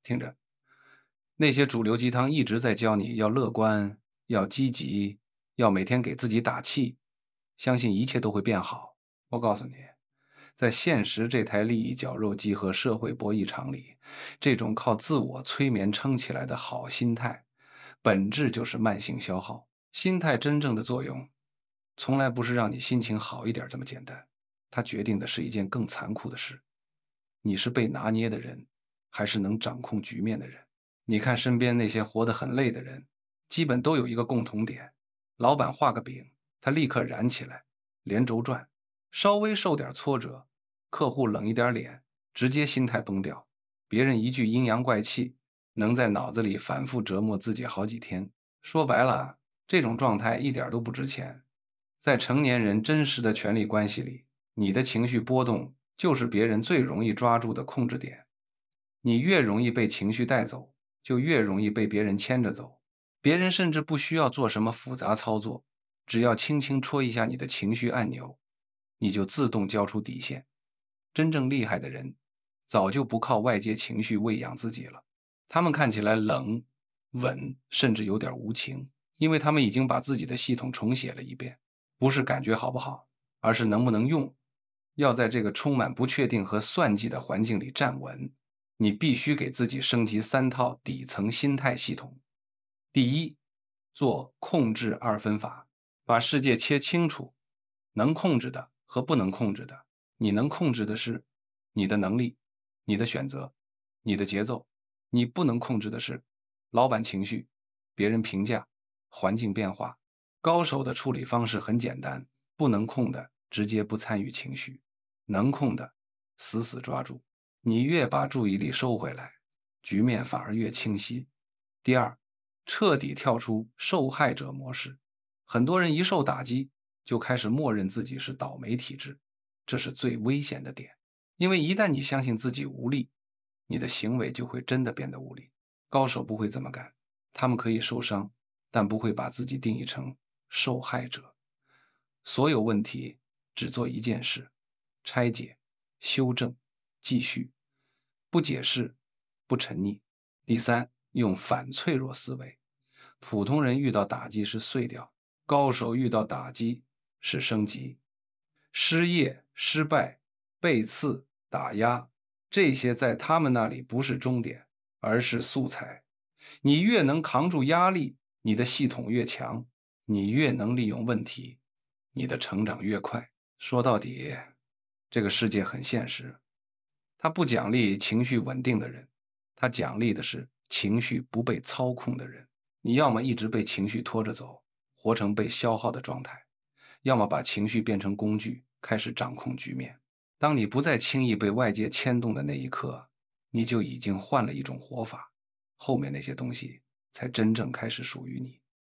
听着，那些主流鸡汤一直在教你要乐观，要积极，要每天给自己打气，相信一切都会变好。我告诉你，在现实这台利益绞肉机和社会博弈场里，这种靠自我催眠撑起来的好心态，本质就是慢性消耗。心态真正的作用，从来不是让你心情好一点这么简单，它决定的是一件更残酷的事：你是被拿捏的人，还是能掌控局面的人？你看身边那些活得很累的人，基本都有一个共同点：老板画个饼，他立刻燃起来，连轴转；稍微受点挫折，客户冷一点脸，直接心态崩掉。别人一句阴阳怪气，能在脑子里反复折磨自己好几天。说白了，这种状态一点都不值钱。在成年人真实的权力关系里，你的情绪波动就是别人最容易抓住的控制点。你越容易被情绪带走，就越容易被别人牵着走。别人甚至不需要做什么复杂操作，只要轻轻戳一下你的情绪按钮，你就自动交出底线。真正厉害的人，早就不靠外界情绪喂养自己了。他们看起来冷、稳，甚至有点无情，因为他们已经把自己的系统重写了一遍。不是感觉好不好，而是能不能用。要在这个充满不确定和算计的环境里站稳，你必须给自己升级3套底层心态系统。第一，做控制二分法，把世界切清楚，能控制的和不能控制的。你能控制的是你的能力、你的选择、你的节奏；你不能控制的是老板情绪、别人评价、环境变化。高手的处理方式很简单，不能控的直接不参与情绪，能控的死死抓住。你越把注意力收回来，局面反而越清晰。第二，彻底跳出受害者模式。很多人一受打击，就开始默认自己是倒霉体质，这是最危险的点。因为一旦你相信自己无力，你的行为就会真的变得无力。高手不会这么干，他们可以受伤，但不会把自己定义成受害者。所有问题只做一件事：拆解、修正、继续，不解释，不沉溺。第三，用反脆弱思维。普通人遇到打击是碎掉，高手遇到打击是升级。失业、失败、被刺、打压，这些在他们那里不是终点，而是素材。你越能扛住压力，你的系统越强，你越能利用问题，你的成长越快。说到底，这个世界很现实，它不奖励情绪稳定的人，它奖励的是情绪不被操控的人。你要么一直被情绪拖着走，活成被消耗的状态，要么把情绪变成工具，开始掌控局面。当你不再轻易被外界牵动的那一刻，你就已经换了一种活法，后面那些东西才真正开始属于你。